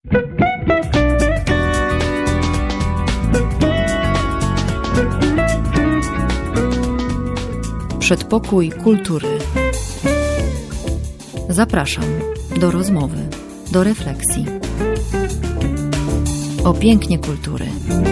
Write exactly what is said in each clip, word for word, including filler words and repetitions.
Przedpokój kultury. Zapraszam do rozmowy, do refleksji o pięknie kultury.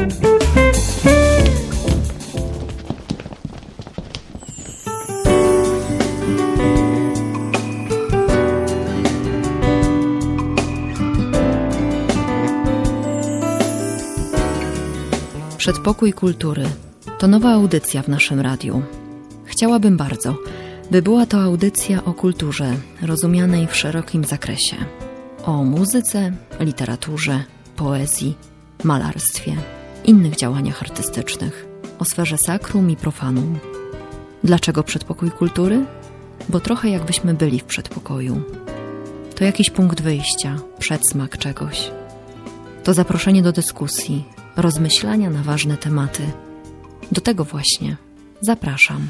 Przedpokój kultury to nowa audycja w naszym radiu. Chciałabym bardzo, by była to audycja o kulturze, rozumianej w szerokim zakresie. O muzyce, literaturze, poezji, malarstwie, innych działaniach artystycznych, o sferze sakrum i profanum. Dlaczego przedpokój kultury? Bo trochę jakbyśmy byli w przedpokoju. To jakiś punkt wyjścia, przedsmak czegoś. To zaproszenie do dyskusji, rozmyślania na ważne tematy. Do tego właśnie zapraszam.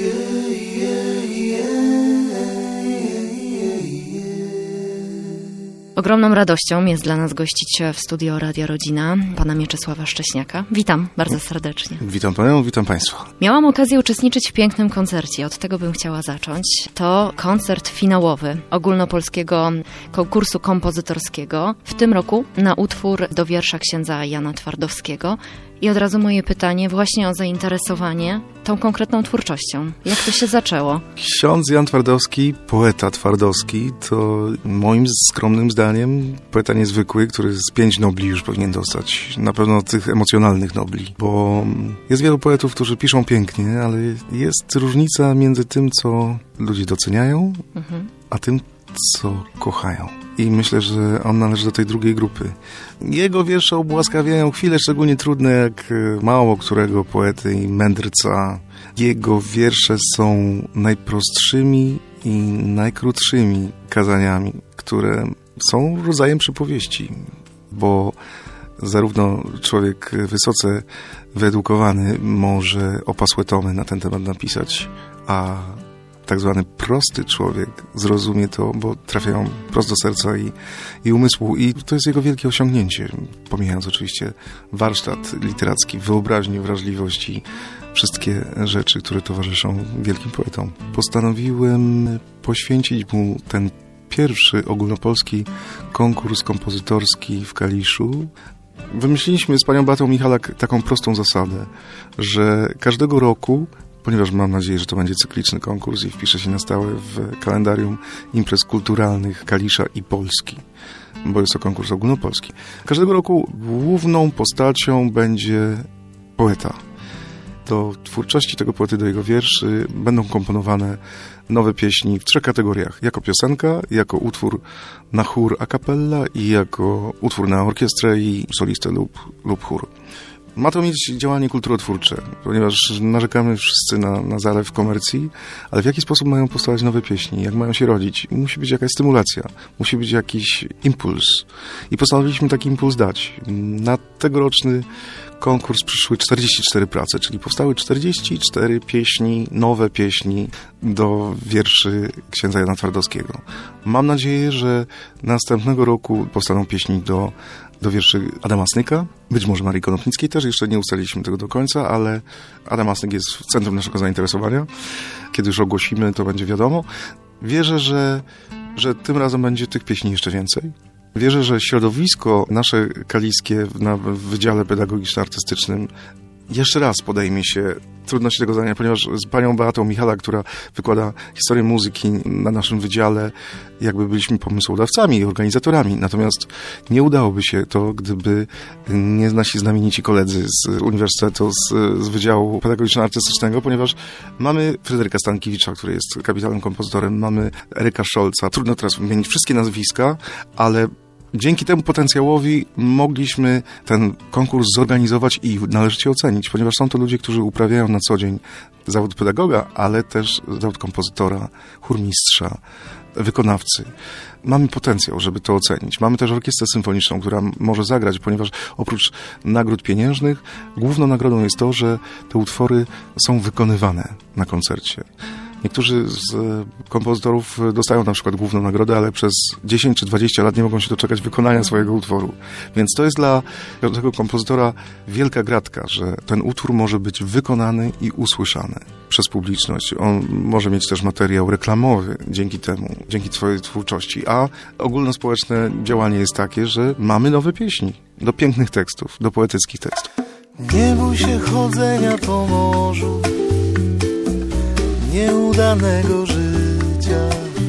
Ogromną radością jest dla nas gościć w studio Radia Rodzina pana Mieczysława Szcześniaka. Witam bardzo serdecznie. Witam panią, witam państwa. Miałam okazję uczestniczyć w pięknym koncercie, od tego bym chciała zacząć. To koncert finałowy ogólnopolskiego konkursu kompozytorskiego, w tym roku na utwór do wiersza księdza Jana Twardowskiego. I od razu moje pytanie właśnie o zainteresowanie tą konkretną twórczością. Jak to się zaczęło? Ksiądz Jan Twardowski, poeta Twardowski, to moim skromnym zdaniem poeta niezwykły, który z pięć nobli już powinien dostać. Na pewno tych emocjonalnych nobli, bo jest wielu poetów, którzy piszą pięknie, ale jest różnica między tym, co ludzie doceniają, mhm. a tym, co kochają. I myślę, że on należy do tej drugiej grupy. Jego wiersze ubłaskawiają chwile szczególnie trudne, jak mało którego poety i mędrca. Jego wiersze są najprostszymi i najkrótszymi kazaniami, które są rodzajem przypowieści, bo zarówno człowiek wysoce wyedukowany może opasłe tomy na ten temat napisać, a tak zwany prosty człowiek zrozumie to, bo trafiają prosto do serca i, i umysłu. I to jest jego wielkie osiągnięcie, pomijając oczywiście warsztat literacki, wyobraźnię, wrażliwość i wszystkie rzeczy, które towarzyszą wielkim poetom. Postanowiłem poświęcić mu ten pierwszy ogólnopolski konkurs kompozytorski w Kaliszu. Wymyśliliśmy z panią Beatą Michalak taką prostą zasadę, że każdego roku, ponieważ mam nadzieję, że to będzie cykliczny konkurs i wpisze się na stałe w kalendarium imprez kulturalnych Kalisza i Polski, bo jest to konkurs ogólnopolski. Każdego roku główną postacią będzie poeta. Do twórczości tego poety, do jego wierszy będą komponowane nowe pieśni w trzech kategoriach. Jako piosenka, jako utwór na chór a cappella i jako utwór na orkiestrę i solistę lub, lub chór. Ma to mieć działanie kulturotwórcze, ponieważ narzekamy wszyscy na, na zalew komercji, ale w jaki sposób mają powstawać nowe pieśni, jak mają się rodzić? Musi być jakaś stymulacja, musi być jakiś impuls. I postanowiliśmy taki impuls dać. Na tegoroczny konkurs przyszły czterdzieści cztery prace, czyli powstały czterdzieści cztery pieśni, nowe pieśni do wierszy księdza Jana Twardowskiego. Mam nadzieję, że następnego roku powstaną pieśni do do wierszy Adama Snyka, być może Marii Konopnickiej też, jeszcze nie ustaliliśmy tego do końca, ale Adam Snyk jest w centrum naszego zainteresowania. Kiedy już ogłosimy, to będzie wiadomo. Wierzę, że, że tym razem będzie tych pieśni jeszcze więcej. Wierzę, że środowisko nasze kaliskie na Wydziale Pedagogiczno-Artystycznym jeszcze raz podejmie się trudności tego zadania, ponieważ z panią Beatą Michalak, która wykłada historię muzyki na naszym wydziale, jakby byliśmy pomysłodawcami i organizatorami. Natomiast nie udałoby się to, gdyby nie nasi znamienici koledzy z Uniwersytetu, z, z Wydziału Pedagogiczno-Artystycznego, ponieważ mamy Fryderyka Stankiewicza, który jest kapitalnym kompozytorem, mamy Eryka Szolca. Trudno teraz wymienić wszystkie nazwiska, ale dzięki temu potencjałowi mogliśmy ten konkurs zorganizować i należycie ocenić, ponieważ są to ludzie, którzy uprawiają na co dzień zawód pedagoga, ale też zawód kompozytora, chórmistrza, wykonawcy. Mamy potencjał, żeby to ocenić. Mamy też orkiestrę symfoniczną, która może zagrać, ponieważ oprócz nagród pieniężnych, główną nagrodą jest to, że te utwory są wykonywane na koncercie. Niektórzy z kompozytorów dostają na przykład główną nagrodę, ale przez dziesięć czy dwadzieścia lat nie mogą się doczekać wykonania swojego utworu. Więc to jest dla tego kompozytora wielka gratka, że ten utwór może być wykonany i usłyszany przez publiczność. On może mieć też materiał reklamowy dzięki temu, dzięki swojej twórczości. A ogólnospołeczne działanie jest takie, że mamy nowe pieśni do pięknych tekstów, do poetyckich tekstów. Nie bój się chodzenia po morzu, nieudanego życia,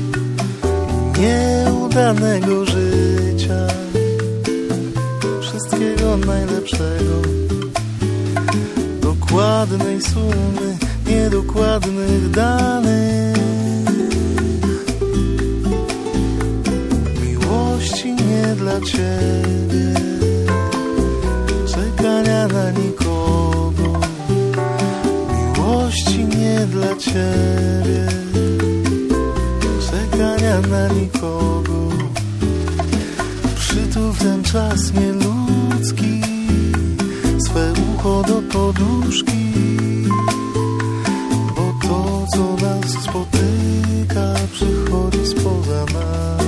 nieudanego życia, wszystkiego najlepszego, dokładnej sumy, niedokładnych danych, miłości nie dla ciebie, czekania na nikogo, miłości nie dla ciebie, czekania na nikogo. Przytul w ten czas nieludzki swe ucho do poduszki, bo to, co nas spotyka, przychodzi spoza nas.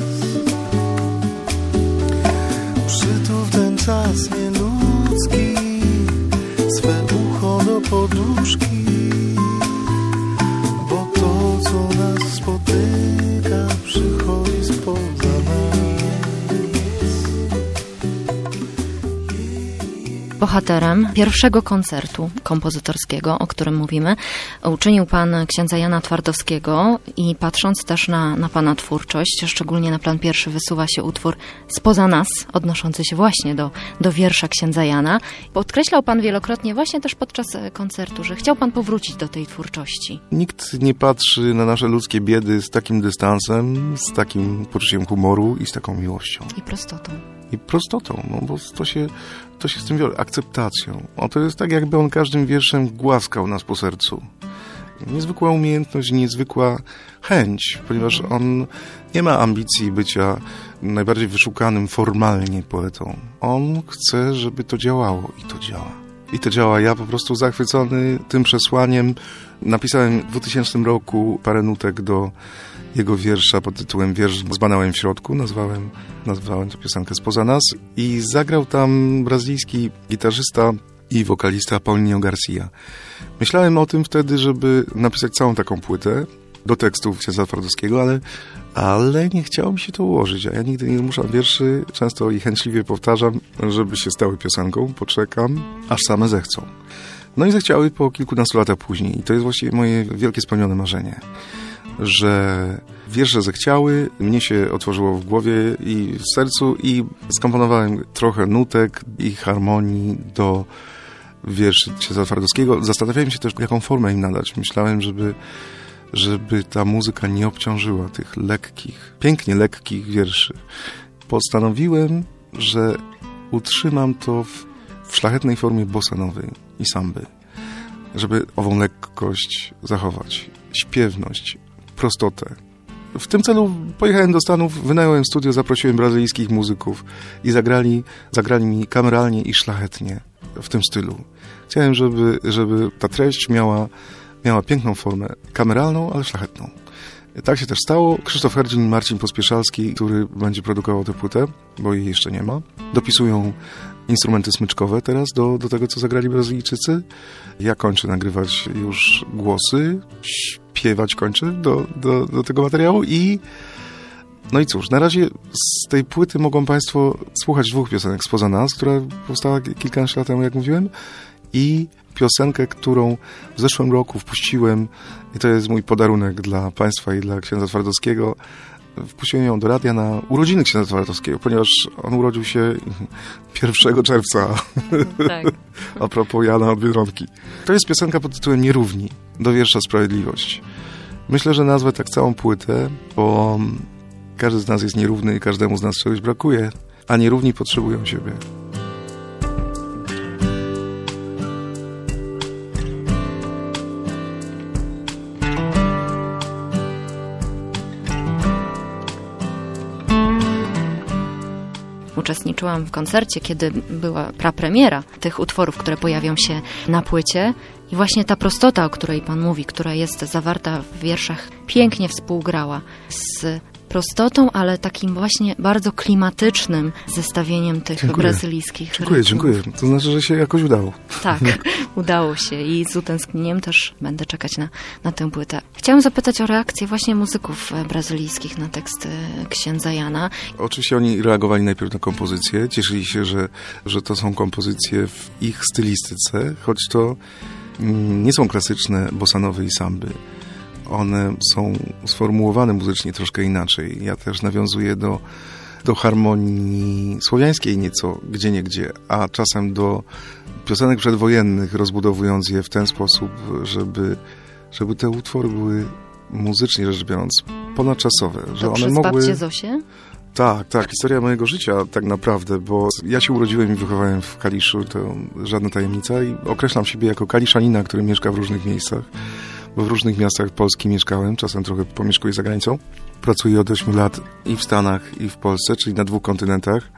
Przytul w ten czas nieludzki swe ucho do poduszki, bo to, co nas spotyka, przychodzi spoza nas. Bohaterem pierwszego koncertu kompozytorskiego, o którym mówimy, uczynił pan księdza Jana Twardowskiego i patrząc też na, na pana twórczość, szczególnie na plan pierwszy wysuwa się utwór Spoza nas, odnoszący się właśnie do, do wiersza księdza Jana. Podkreślał pan wielokrotnie właśnie też podczas koncertu, że chciał pan powrócić do tej twórczości. Nikt nie patrzy na nasze ludzkie biedy z takim dystansem, z takim poczuciem humoru i z taką miłością. I prostotą. I prostotą, no bo to się, to się z tym wiąże, akceptacją. O, to jest tak, jakby on każdym wierszem głaskał nas po sercu. Niezwykła umiejętność, niezwykła chęć, ponieważ on nie ma ambicji bycia najbardziej wyszukanym formalnie poetą. On chce, żeby to działało i to działa. I to działa. Ja po prostu zachwycony tym przesłaniem napisałem w dwutysięcznym roku parę nutek do jego wiersza pod tytułem Wiersz z banałem w środku. Nazwałem, nazwałem tę piosenkę Spoza nas i zagrał tam brazylijski gitarzysta i wokalista Paulinho Garcia. Myślałem o tym wtedy, żeby napisać całą taką płytę do tekstów księdza Twardowskiego, ale, ale nie chciało mi się to ułożyć, a ja nigdy nie muszę wierszy, często i chętliwie powtarzam, żeby się stały piosenką, poczekam, aż same zechcą. No i zechciały po kilkunastu latach później i to jest właściwie moje wielkie spełnione marzenie, że wiersze zechciały, mnie się otworzyło w głowie i w sercu i skomponowałem trochę nutek i harmonii do wierszy księdza Twardowskiego. Zastanawiałem się też, jaką formę im nadać. Myślałem, żeby, żeby ta muzyka nie obciążyła tych lekkich, pięknie lekkich wierszy. Postanowiłem, że utrzymam to w, w szlachetnej formie bossanowej i samby, żeby ową lekkość zachować, śpiewność, prostotę. W tym celu pojechałem do Stanów, wynająłem studio, zaprosiłem brazylijskich muzyków i zagrali, zagrali mi kameralnie i szlachetnie w tym stylu. Chciałem, żeby, żeby ta treść miała, miała piękną formę kameralną, ale szlachetną. Tak się też stało. Krzysztof Herdzin i Marcin Pospieszalski, który będzie produkował tę płytę, bo jej jeszcze nie ma, dopisują instrumenty smyczkowe teraz do, do tego, co zagrali Brazylijczycy. Ja kończę nagrywać już głosy, śpiewać kończę do, do, do tego materiału i no i cóż, na razie z tej płyty mogą Państwo słuchać dwóch piosenek Spoza nas, która powstała kilkanaście lat temu, jak mówiłem, i piosenkę, którą w zeszłym roku wpuściłem i to jest mój podarunek dla Państwa i dla księdza Twardowskiego. Wpuściłem ją do radia na urodziny księdza Twardowskiego, ponieważ on urodził się pierwszego czerwca. Tak. A propos Jana od Biedronki. To jest piosenka pod tytułem Nierówni, do wiersza Sprawiedliwość. Myślę, że nazwę tak całą płytę, bo każdy z nas jest nierówny i każdemu z nas czegoś brakuje, a nierówni potrzebują siebie. uczestniczyłam w koncercie, kiedy była prapremiera tych utworów, które pojawią się na płycie. I właśnie ta prostota, o której Pan mówi, która jest zawarta w wierszach, pięknie współgrała z prostotą, ale takim właśnie bardzo klimatycznym zestawieniem tych dziękuję. brazylijskich Dziękuję, rytmów. dziękuję. To znaczy, że się jakoś udało. Tak, udało się i z utęsknieniem też będę czekać na, na tę płytę. Chciałam zapytać o reakcję właśnie muzyków brazylijskich na teksty księdza Jana. Oczywiście oni reagowali najpierw na kompozycje, cieszyli się, że, że to są kompozycje w ich stylistyce, choć to nie są klasyczne bossanowe i samby. One są sformułowane muzycznie troszkę inaczej. Ja też nawiązuję do, do harmonii słowiańskiej nieco, gdzieniegdzie, a czasem do piosenek przedwojennych, rozbudowując je w ten sposób, żeby, żeby te utwory były muzycznie rzecz biorąc ponadczasowe. Że to one przez mogły... babcię Zosię? Tak, tak. Historia mojego życia tak naprawdę, bo ja się urodziłem i wychowałem w Kaliszu, to żadna tajemnica i określam siebie jako kaliszanina, który mieszka w różnych miejscach. Bo w różnych miastach Polski mieszkałem, czasem trochę pomieszkuję za granicą. Pracuję od ośmiu lat i w Stanach, i w Polsce, czyli na dwóch kontynentach.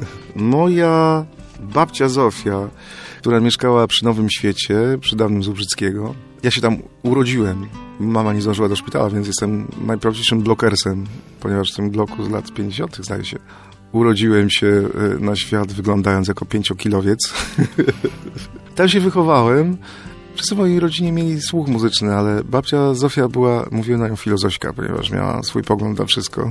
Moja babcia Zofia, która mieszkała przy Nowym Świecie, przy dawnym Zubrzyckiego. Ja się tam urodziłem. Mama nie zdążyła do szpitala, więc jestem najprawdziwszym blokersem, ponieważ w tym bloku z lat pięćdziesiątych zdaje się. Urodziłem się na świat wyglądając jako pięciokilowiec. Tam się wychowałem. Wszyscy w mojej rodzinie mieli słuch muzyczny, ale babcia Zofia była, mówiłem na nią filozośka, ponieważ miała swój pogląd na wszystko.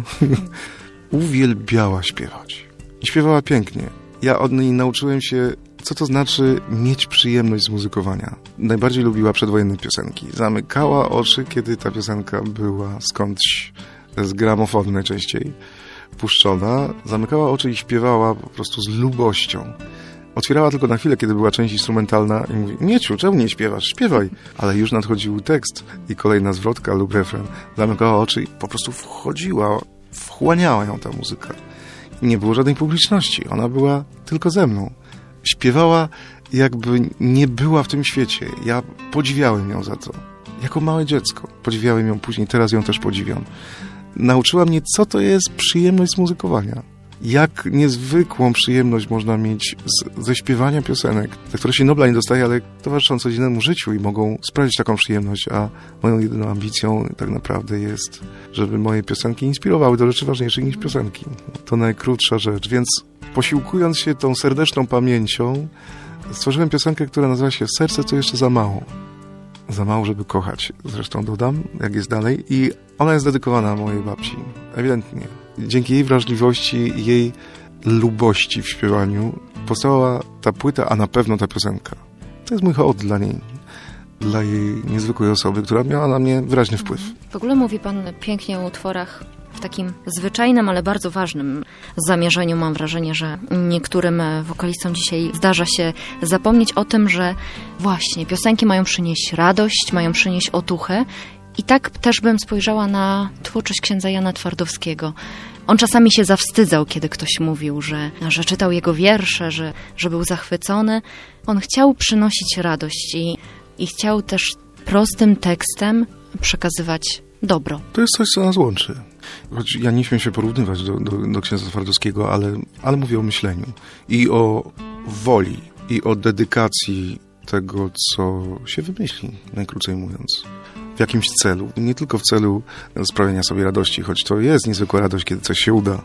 Uwielbiała śpiewać. I śpiewała pięknie. Ja od niej nauczyłem się, co to znaczy mieć przyjemność z muzykowania. Najbardziej lubiła przedwojenne piosenki. Zamykała oczy, kiedy ta piosenka była skądś z gramofonu najczęściej puszczona. Zamykała oczy i śpiewała po prostu z lubością. Otwierała tylko na chwilę, kiedy była część instrumentalna i mówi: Mieciu, czemu nie śpiewasz? Śpiewaj. Ale już nadchodził tekst i kolejna zwrotka lub refren. Zamykała oczy i po prostu wchodziła, wchłaniała ją ta muzyka. I nie było żadnej publiczności. Ona była tylko ze mną. Śpiewała, jakby nie była w tym świecie. Ja podziwiałem ją za to. Jako małe dziecko. Podziwiałem ją później, teraz ją też podziwiam. Nauczyła mnie, co to jest przyjemność z muzykowania. Jak niezwykłą przyjemność można mieć z, ze śpiewania piosenek, za które się Nobla nie dostaje, ale towarzyszą codziennemu życiu i mogą sprawić taką przyjemność, a moją jedyną ambicją tak naprawdę jest, żeby moje piosenki inspirowały do rzeczy ważniejszych niż piosenki. To najkrótsza rzecz, więc posiłkując się tą serdeczną pamięcią, stworzyłem piosenkę, która nazywa się Serce to jeszcze za mało. Za mało, żeby kochać. Zresztą dodam, jak jest dalej. I ona jest dedykowana mojej babci. Ewidentnie. Dzięki jej wrażliwości i jej lubości w śpiewaniu powstała ta płyta, a na pewno ta piosenka. To jest mój hołd dla niej. Dla jej niezwykłej osoby, która miała na mnie wyraźny wpływ. W ogóle mówi pan pięknie o utworach w takim zwyczajnym, ale bardzo ważnym zamierzeniu. Mam wrażenie, że niektórym wokalistom dzisiaj zdarza się zapomnieć o tym, że właśnie piosenki mają przynieść radość, mają przynieść otuchę. I tak też bym spojrzała na twórczość księdza Jana Twardowskiego. On czasami się zawstydzał, kiedy ktoś mówił, że, że czytał jego wiersze, że, że był zachwycony. On chciał przynosić radość i, i chciał też prostym tekstem przekazywać dobro. To jest coś, co nas łączy. Choć ja nie śmiem się porównywać do, do, do księdza Twardowskiego, ale, ale mówię o myśleniu i o woli, i o dedykacji tego, co się wymyśli, najkrócej mówiąc. W jakimś celu. Nie tylko w celu sprawienia sobie radości, choć to jest niezwykła radość, kiedy coś się uda,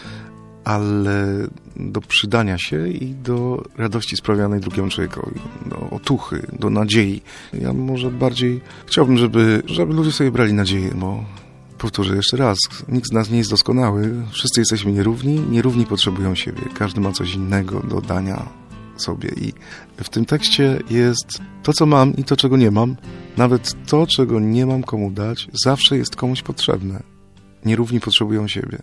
ale do przydania się i do radości sprawianej drugiemu człowiekowi, do otuchy, do nadziei. Ja może bardziej chciałbym, żeby, żeby ludzie sobie brali nadzieję, bo powtórzę jeszcze raz, nikt z nas nie jest doskonały, wszyscy jesteśmy nierówni, nierówni potrzebują siebie, każdy ma coś innego do dania sobie i w tym tekście jest to, co mam i to, czego nie mam. Nawet to, czego nie mam komu dać, zawsze jest komuś potrzebne. Nierówni potrzebują siebie.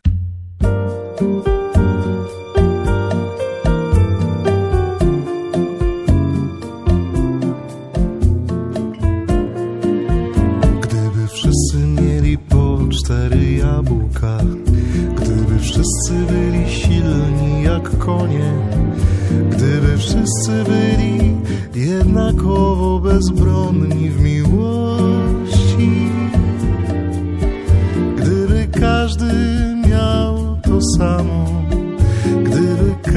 Gdyby wszyscy mieli po cztery jabłka, gdyby wszyscy byli silni jak konie, gdyby wszyscy byli jednakowo bezbronni w miłości, gdyby każdy miał to samo, gdyby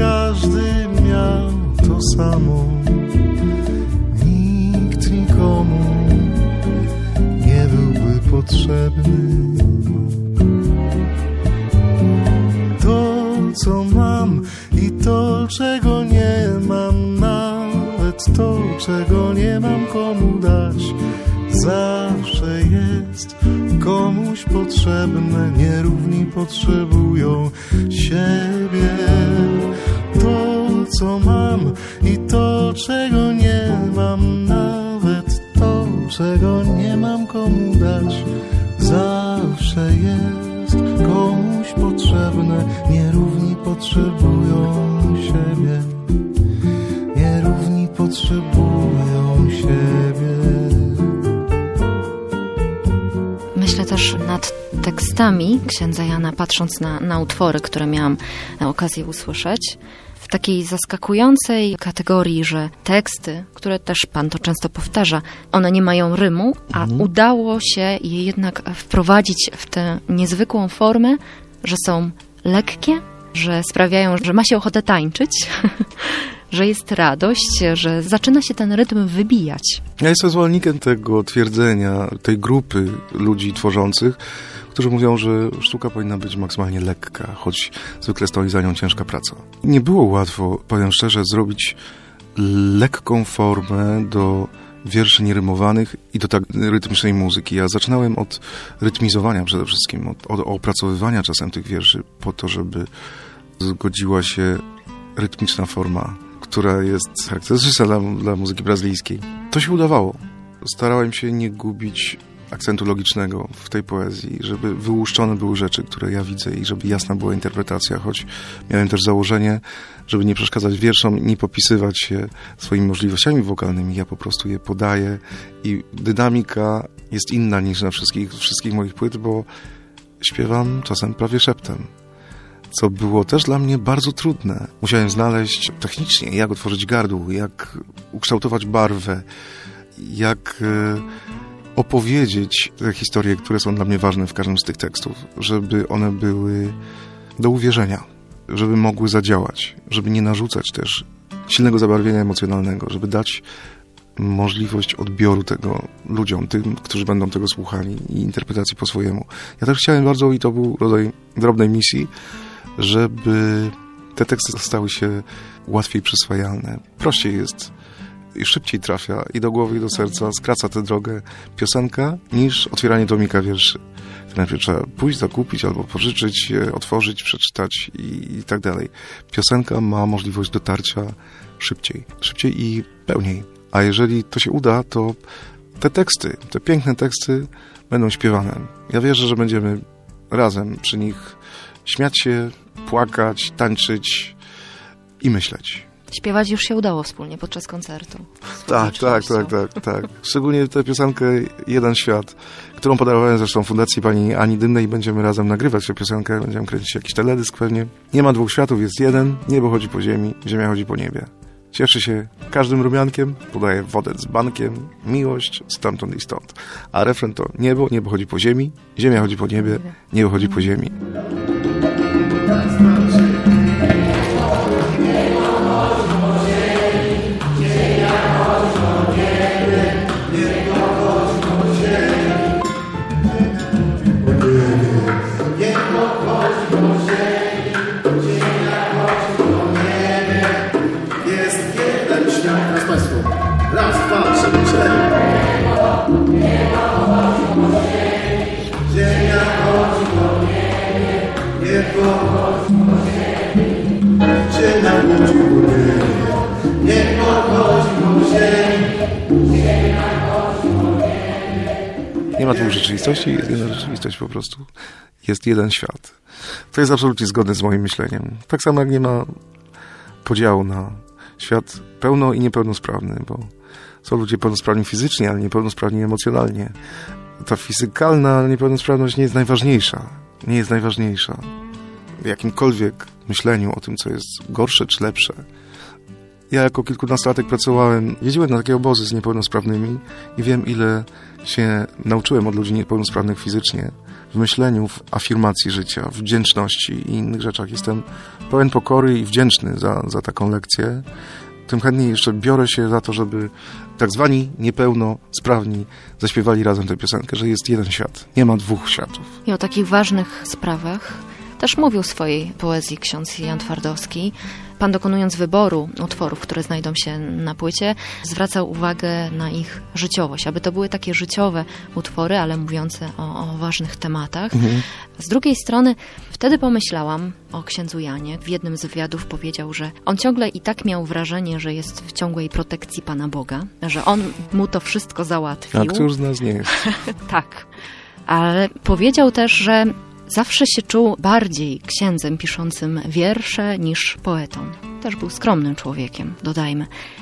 to, czego nie mam, nawet to, czego nie mam komu dać, zawsze jest komuś potrzebne, nierówni potrzebują siebie. To, co mam i to, czego nie mam, nawet to, czego nie mam komu dać, zawsze jest komuś potrzebne, nierówni potrzebują siebie, nierówni potrzebują siebie. Myślę też nad tekstami księdza Jana, patrząc na, na utwory, które miałam okazję usłyszeć, w takiej zaskakującej kategorii, że teksty, które też pan to często powtarza, one nie mają rymu, a mhm. udało się je jednak wprowadzić w tę niezwykłą formę, że są lekkie, że sprawiają, że ma się ochotę tańczyć, że jest radość, że zaczyna się ten rytm wybijać. Ja jestem zwolennikiem tego twierdzenia, tej grupy ludzi tworzących, którzy mówią, że sztuka powinna być maksymalnie lekka, choć zwykle stoi za nią ciężka praca. Nie było łatwo, powiem szczerze, zrobić lekką formę do wierszy nierymowanych i do tak rytmicznej muzyki. Ja zaczynałem od rytmizowania przede wszystkim, od, od opracowywania czasem tych wierszy po to, żeby zgodziła się rytmiczna forma, która jest charakterystyczna dla, dla muzyki brazylijskiej. To się udawało. Starałem się nie gubić akcentu logicznego w tej poezji, żeby wyłuszczone były rzeczy, które ja widzę i żeby jasna była interpretacja, choć miałem też założenie, żeby nie przeszkadzać wierszom i nie popisywać się swoimi możliwościami wokalnymi. Ja po prostu je podaję i dynamika jest inna niż na wszystkich, wszystkich moich płyt, bo śpiewam czasem prawie szeptem, co było też dla mnie bardzo trudne. Musiałem znaleźć technicznie, jak otworzyć gardło, jak ukształtować barwę, jak opowiedzieć te historie, które są dla mnie ważne w każdym z tych tekstów, żeby one były do uwierzenia, żeby mogły zadziałać, żeby nie narzucać też silnego zabarwienia emocjonalnego, żeby dać możliwość odbioru tego ludziom, tym, którzy będą tego słuchali i interpretacji po swojemu. Ja też chciałem bardzo, i to był rodzaj drobnej misji, żeby te teksty stały się łatwiej przyswajalne. Prościej jest i szybciej trafia i do głowy, i do serca, skraca tę drogę piosenka, niż otwieranie tomika wierszy. Najpierw trzeba pójść, zakupić, albo pożyczyć, otworzyć, przeczytać i, i tak dalej. Piosenka ma możliwość dotarcia szybciej, szybciej i pełniej. A jeżeli to się uda, to te teksty, te piękne teksty będą śpiewane. Ja wierzę, że będziemy razem przy nich śmiać się, płakać, tańczyć i myśleć. Śpiewać już się udało wspólnie podczas koncertu. Tak, tak, tak, tak, tak. Szczególnie tę piosenkę Jeden Świat, którą podarowałem zresztą Fundacji pani Ani Dymnej. Będziemy razem nagrywać tę piosenkę, będziemy kręcić jakiś teledysk pewnie. Nie ma dwóch światów, jest jeden. Niebo chodzi po ziemi, ziemia chodzi po niebie. Cieszy się każdym rumiankiem, podaje wodę z bankiem, miłość stamtąd i stąd. A refren to niebo, niebo chodzi po ziemi, ziemia chodzi po niebie, niebo chodzi po ziemi. Nie ma dwóch rzeczywistości, jest jedna rzeczywistość po prostu. Jest jeden świat. To jest absolutnie zgodne z moim myśleniem. Tak samo jak nie ma podziału na świat pełno i niepełnosprawny, bo są ludzie pełnosprawni fizycznie, ale niepełnosprawni emocjonalnie. Ta fizykalna niepełnosprawność nie jest najważniejsza. Nie jest najważniejsza w jakimkolwiek myśleniu o tym, co jest gorsze czy lepsze. Ja jako kilkunastolatek pracowałem, jeździłem na takie obozy z niepełnosprawnymi i wiem, ile się nauczyłem od ludzi niepełnosprawnych fizycznie w myśleniu, w afirmacji życia, w wdzięczności i innych rzeczach. Jestem pełen pokory i wdzięczny za, za taką lekcję. Tym chętniej jeszcze biorę się za to, żeby tak zwani niepełnosprawni zaśpiewali razem tę piosenkę, że jest jeden świat. Nie ma dwóch światów. I o takich ważnych sprawach też mówił w swojej poezji ksiądz Jan Twardowski. Pan, dokonując wyboru utworów, które znajdą się na płycie, zwracał uwagę na ich życiowość, aby to były takie życiowe utwory, ale mówiące o, o ważnych tematach. Mhm. Z drugiej strony, wtedy pomyślałam o księdzu Janie. W jednym z wywiadów powiedział, że on ciągle i tak miał wrażenie, że jest w ciągłej protekcji Pana Boga, że on mu to wszystko załatwił. A któż z nas nie jest? Tak. Ale powiedział też, że zawsze się czuł bardziej księdzem piszącym wiersze niż poetą. Też był skromnym człowiekiem, dodajmy.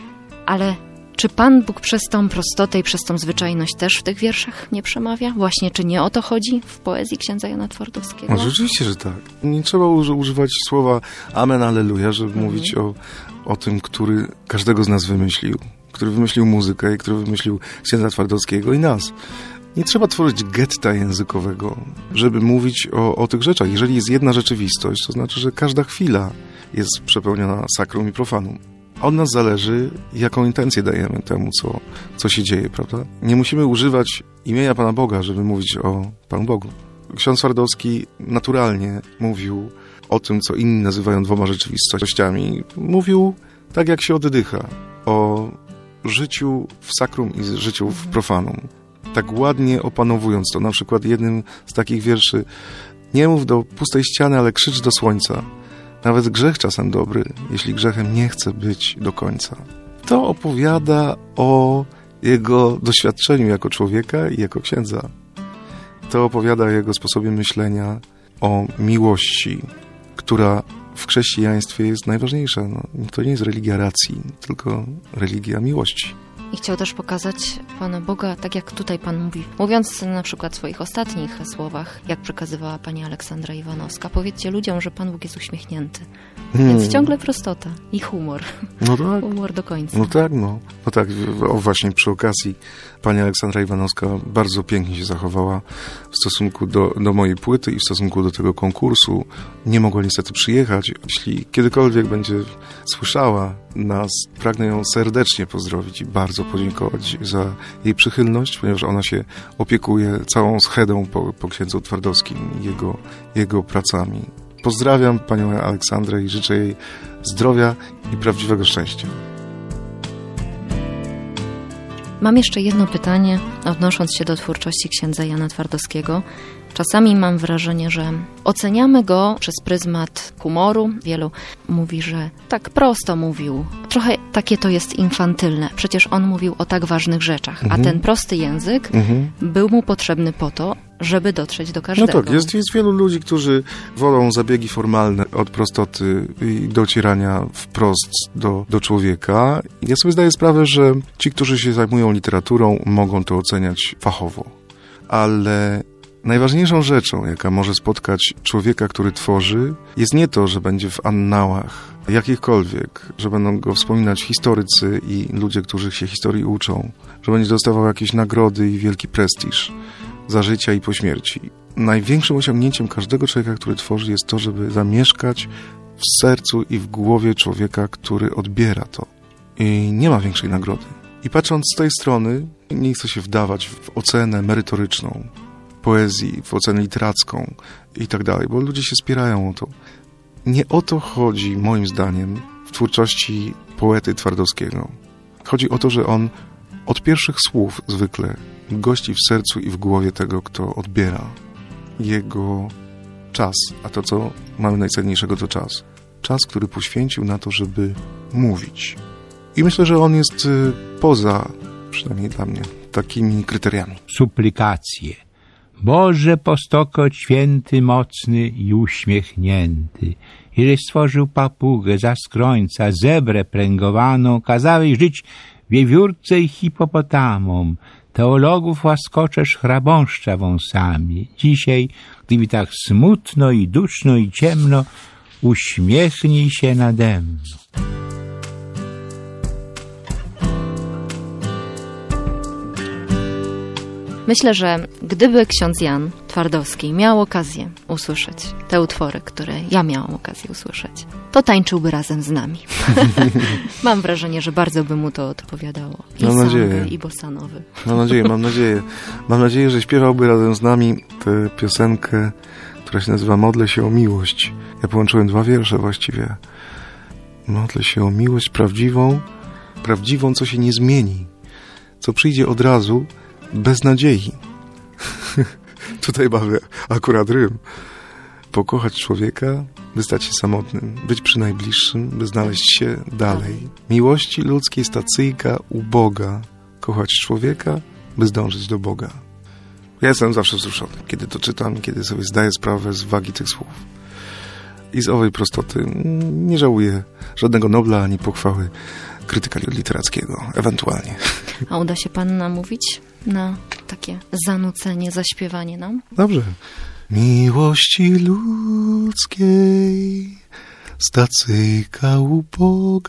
Ale czy Pan Bóg przez tą prostotę i przez tą zwyczajność też w tych wierszach nie przemawia? Właśnie, czy nie o to chodzi w poezji księdza Jana Twardowskiego? No, rzeczywiście, że tak. Nie trzeba używać słowa amen, alleluja, żeby mhm. mówić o, o tym, który każdego z nas wymyślił. Który wymyślił muzykę i który wymyślił księdza Twardowskiego i nas. Nie trzeba tworzyć getta językowego, żeby mówić o, o tych rzeczach. Jeżeli jest jedna rzeczywistość, to znaczy, że każda chwila jest przepełniona sakrum i profanum. Od nas zależy, jaką intencję dajemy temu, co, co się dzieje, prawda? Nie musimy używać imienia Pana Boga, żeby mówić o Panu Bogu. Ksiądz Twardowski naturalnie mówił o tym, co inni nazywają dwoma rzeczywistościami. Mówił tak, jak się oddycha, o życiu w sakrum i życiu w profanum. Tak ładnie opanowując to. Na przykład jednym z takich wierszy: nie mów do pustej ściany, ale krzycz do słońca. Nawet grzech czasem dobry, jeśli grzechem nie chce być do końca. To opowiada o jego doświadczeniu jako człowieka i jako księdza. To opowiada o jego sposobie myślenia, o miłości, która w chrześcijaństwie jest najważniejsza. No, to nie jest religia racji, tylko religia miłości. I chciał też pokazać Pana Boga, tak jak tutaj Pan mówi, mówiąc na przykład w swoich ostatnich słowach, jak przekazywała Pani Aleksandra Iwanowska. Powiedzcie ludziom, że Pan Bóg jest uśmiechnięty. Hmm. Więc ciągle prostota i humor. No tak. Humor do końca. No tak, no. No tak, o właśnie przy okazji Pani Aleksandra Iwanowska bardzo pięknie się zachowała w stosunku do, do mojej płyty i w stosunku do tego konkursu. Nie mogła niestety przyjechać. Jeśli kiedykolwiek będzie słyszała nas, pragnę ją serdecznie pozdrowić i bardzo podziękować za jej przychylność, ponieważ ona się opiekuje całą schedą po, po księdzu Twardowskim i jego, jego pracami. Pozdrawiam Panią Aleksandrę i życzę jej zdrowia i prawdziwego szczęścia. Mam jeszcze jedno pytanie, odnosząc się do twórczości księdza Jana Twardowskiego. Czasami mam wrażenie, że oceniamy go przez pryzmat humoru. Wielu mówi, że tak prosto mówił. Trochę takie to jest infantylne. Przecież on mówił o tak ważnych rzeczach, mhm. a ten prosty język mhm. był mu potrzebny po to, żeby dotrzeć do każdego. No tak, jest, jest wielu ludzi, którzy wolą zabiegi formalne od prostoty i docierania wprost do, do człowieka. Ja sobie zdaję sprawę, że ci, którzy się zajmują literaturą, mogą to oceniać fachowo. Ale najważniejszą rzeczą, jaka może spotkać człowieka, który tworzy, jest nie to, że będzie w annałach jakichkolwiek, że będą go wspominać historycy i ludzie, którzy się historii uczą, że będzie dostawał jakieś nagrody i wielki prestiż za życia i po śmierci. Największym osiągnięciem każdego człowieka, który tworzy, jest to, żeby zamieszkać w sercu i w głowie człowieka, który odbiera to. I nie ma większej nagrody. I patrząc z tej strony, nie chcę się wdawać w ocenę merytoryczną poezji, w ocenę literacką i tak dalej, bo ludzie się spierają o to. Nie o to chodzi, moim zdaniem, w twórczości poety Twardowskiego. Chodzi o to, że on od pierwszych słów zwykle gości w sercu i w głowie tego, kto odbiera. Jego czas, a to, co mamy najcenniejszego, to czas. Czas, który poświęcił na to, żeby mówić. I myślę, że on jest poza, przynajmniej dla mnie, takimi kryteriami. Suplikacje. Boże postokroć święty, mocny i uśmiechnięty, ileś stworzył papugę za skrońca, zebrę pręgowaną, kazałeś żyć wiewiórce i hipopotamom, teologów łaskoczesz chrabąszcza wąsami. Dzisiaj, gdy mi tak smutno i duszno i ciemno, uśmiechnij się nade mną. Myślę, że gdyby ksiądz Jan Twardowski miał okazję usłyszeć te utwory, które ja miałam okazję usłyszeć, to tańczyłby razem z nami. Mam wrażenie, że bardzo by mu to odpowiadało. I mam samby, nadzieję. i bossanowy. Mam nadzieję, mam nadzieję. Mam nadzieję, że śpiewałby razem z nami tę piosenkę, która która się nazywa Modlę się o miłość. Ja połączyłem dwa wiersze właściwie. Modlę się o miłość prawdziwą, prawdziwą, co się nie zmieni, co przyjdzie od razu, bez nadziei. Tutaj mamy akurat rym. Pokochać człowieka, by stać się samotnym, być przy najbliższym, by znaleźć się dalej. Miłości ludzkiej stacyjka uboga, kochać człowieka, by zdążyć do Boga. Ja jestem zawsze wzruszony, kiedy to czytam, kiedy sobie zdaję sprawę z wagi tych słów. I z owej prostoty nie żałuję żadnego Nobla ani pochwały krytyka literackiego, ewentualnie. A uda się pan namówić na takie zanucenie, zaśpiewanie nam? Dobrze. Miłości ludzkiej stacyjka uboga,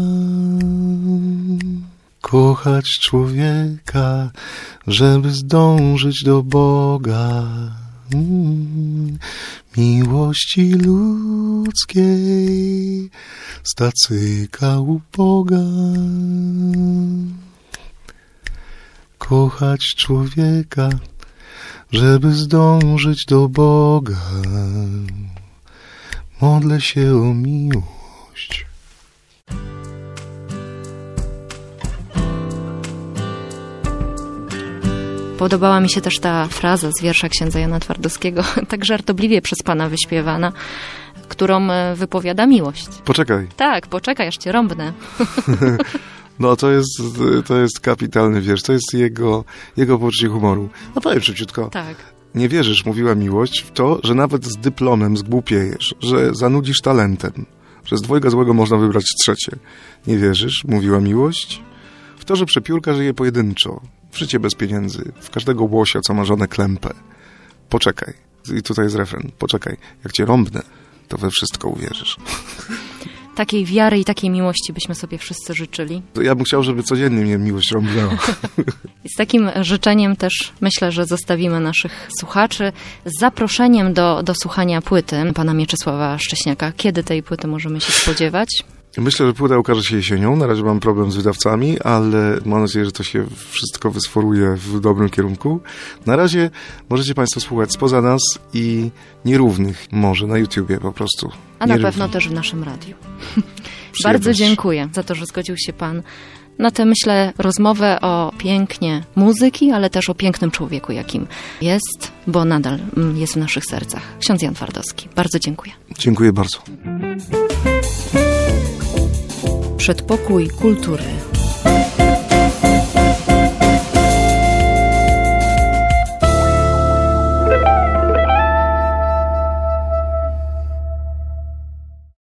kochać człowieka, żeby zdążyć do Boga. Mm. Miłości ludzkiej stacyjka uboga, kochać człowieka, żeby zdążyć do Boga. Modlę się o miłość. Podobała mi się też ta fraza z wiersza księdza Jana Twardowskiego, tak żartobliwie przez pana wyśpiewana, którą wypowiada miłość. Poczekaj. Tak, poczekaj, aż cię rąbnę. No to jest, to jest kapitalny wiersz, to jest jego, jego poczucie humoru. No powiem szybciutko. Tak. Nie wierzysz, mówiła miłość, w to, że nawet z dyplomem zgłupiejesz, że zanudzisz talentem, że z dwojga złego można wybrać trzecie. Nie wierzysz, mówiła miłość, w to, że przepiórka żyje pojedynczo, w życie bez pieniędzy, w każdego łosia, co ma żonę klępę. Poczekaj. I tutaj jest refren. Poczekaj. Jak cię rąbnę, to we wszystko uwierzysz. Takiej wiary i takiej miłości byśmy sobie wszyscy życzyli. Ja bym chciał, żeby codziennie mnie miłość rąbnęła. I z takim życzeniem też myślę, że zostawimy naszych słuchaczy z zaproszeniem do, do słuchania płyty pana Mieczysława Szcześniaka. Kiedy tej płyty możemy się spodziewać? Myślę, że płyta ukaże się jesienią. Na razie mam problem z wydawcami, ale mam nadzieję, że to się wszystko wysforuje w dobrym kierunku. Na razie możecie państwo słuchać spoza nas i nierównych, może na YouTubie po prostu. A na pewno też w naszym radiu. Bardzo dziękuję za to, że zgodził się pan na tę, myślę, rozmowę o pięknie muzyki, ale też o pięknym człowieku, jakim jest, bo nadal jest w naszych sercach. Ksiądz Jan Twardowski. Bardzo dziękuję. Dziękuję bardzo. Przedpokój kultury.